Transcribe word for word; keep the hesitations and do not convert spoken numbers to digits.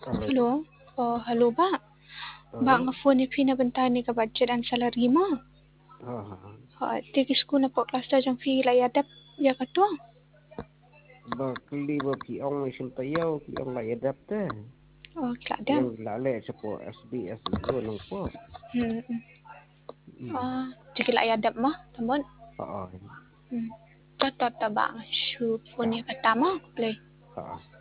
Halo po. Hello? Oh, halo ba? Ba Oo. nga phone ni pinabantayan ni ka budget ang salary mo. Oo. Ha, tigis ko na po klasta diyang fee layadap. Ya ka to. Ba kli ba piong isim tayaw piong layadap te. Oh, kladam. Piong lale sa po S B S iyo nang po. Hmm. Hmm. Ah, sige layadap mo. Tamon. Oo. Hmm. Tatot ta ba? Shoot phone Ta. ni ka tama. Play. Oo.